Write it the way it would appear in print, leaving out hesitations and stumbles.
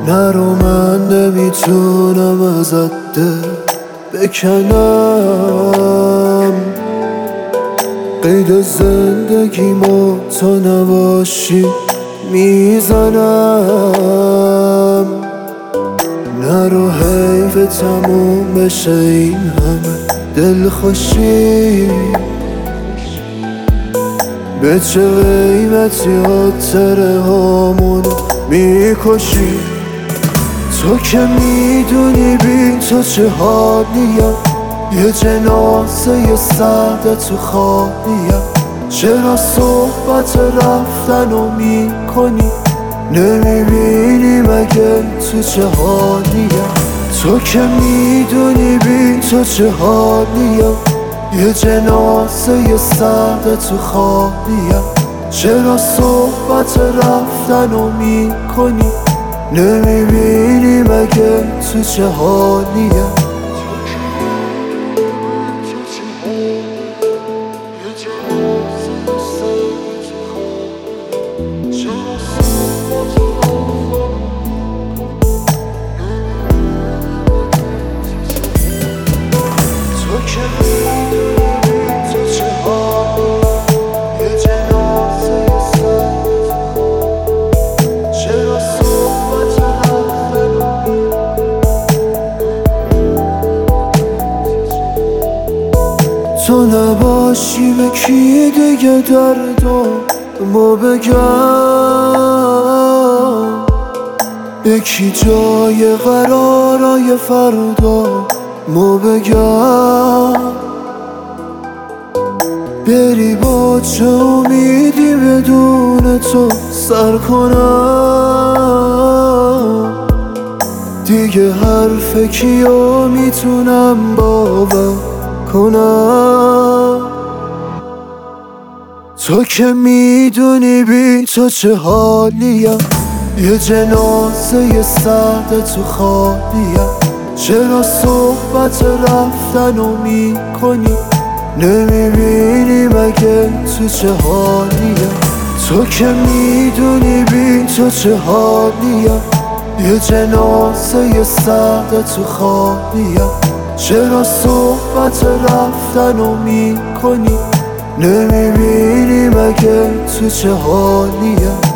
نرو من نمیتونم ازت دل بکنم، قید زندگیمو تو نباشی میزنم. نرو حیف تموم بشه این همه دلخوشی، به چه قیمتی خاطره هامونو میکشی. تو که میدونی بین تو چه حالیم، یه جنازه سرد تو خوابیم. چرا صحبت رفتنو میکنی، نمیبینی مگه تو چه حالیم. تو که میدونی بین تو چه حالیم، یه جنازه سرد تو خوابیم. چرا صحبت رفتنو میکنی، نمیبینی مگه تو چه حالیم. تو نباشی به کی دیگه دردمو بگم، به کی جای قرارای فردامو بگم. بری با چه امیدی بدون تو سر کنم، دیگه حرف کیو میتونم باور کنم. تو که میدونی بین تو چه حالیم، یه جنازه سرد تو خوابیم. چرا صحبت رفتنو میکنی، نمیبینی مگه تو چه حالیم. تو که میدونی بین تو چه حالیم، یه جنازه سرد تو خوابیم. چرا صحبت رفتنو میکنی، نمیبینی مگه تو چه حالیم.